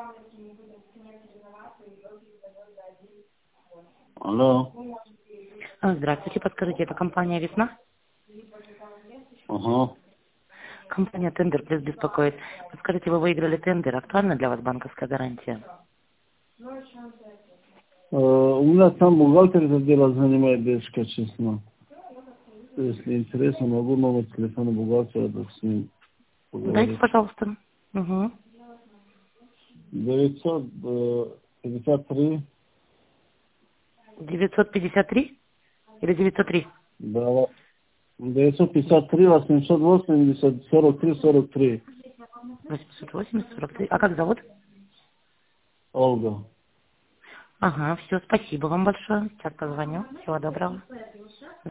Алло. Здравствуйте, подскажите, это компания «Весна»? Ага. Компания «Тендер Плюс» беспокоит. Подскажите, вы выиграли тендер, актуальна для вас банковская гарантия? У меня там бухгалтер это дело занимает, девушка, честно. Если интересно, могу номер телефона бухгалтера, да, с ним Дайте, поговорить. пожалуйста. Угу. 953, 953 или 903? да, 953, 880, 43, 43. 880, 43. А как зовут? Ольга. Ага, все, спасибо вам большое. Сейчас позвоню. Всего доброго.